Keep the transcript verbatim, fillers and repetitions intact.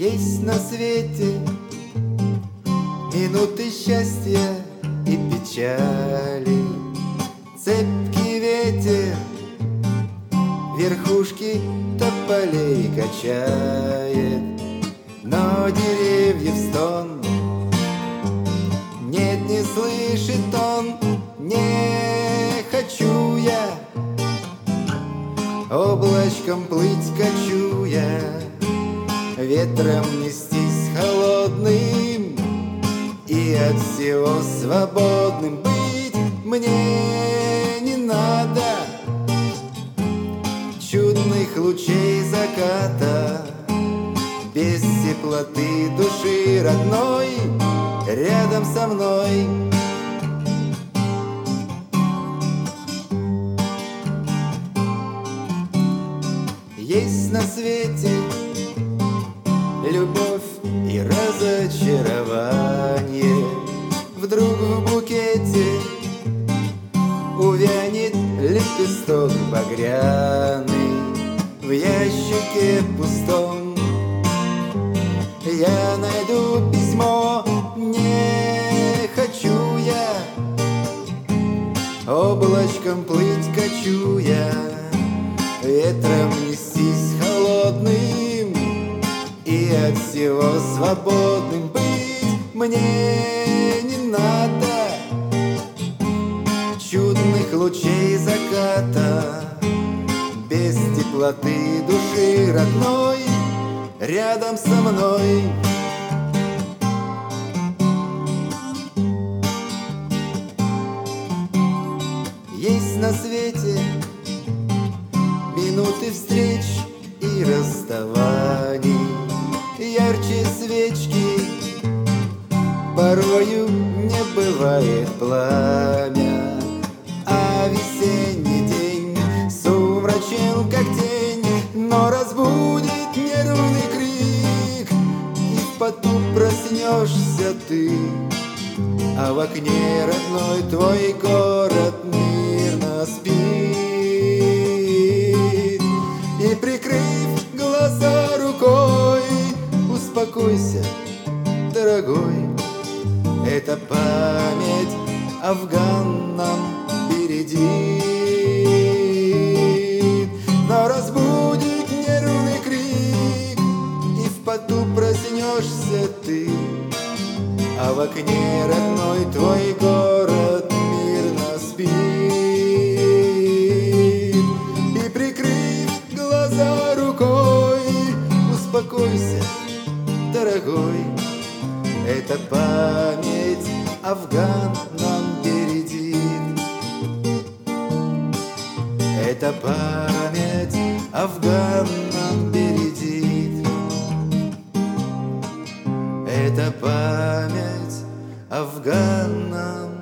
Есть на свете минуты счастья и печали, цепкий ветер верхушки тополей качает, но деревьев стон нет, не слышит он. Не хочу я облачком плыть, качу я, ветром нестись холодным и от всего свободным быть. Мне не надо чудных лучей заката, без теплоты души родной рядом со мной. Есть на свете любовь и разочарование, вдруг в букете увянет лепесток багряный, в ящике пустом я найду письмо. Не хочу я облачком плыть, качу я, ветром нестись холодным и от всего свободным быть. Мне не надо чудных лучей заката, без теплоты души родной рядом со мной. Есть на свете минуты встреч и расставаний, ярче свечки порою не бывает пламя, а весенний день сумрачен, как тень, но разбудит нервный крик, и в поту проснешься ты, а в окне родной твой город мирно спит. И прикрыв глаза рукой, успокойся, дорогой, это память Афган нам бередит. Но разбудит нервный крик, и в поту проснешься ты, а в окне родной твой город мирно спит. И прикрыв глаза рукой, успокойся, дорогой, эта память Афган нам бередит. Эта память Афган нам бередит. Эта память Афган нам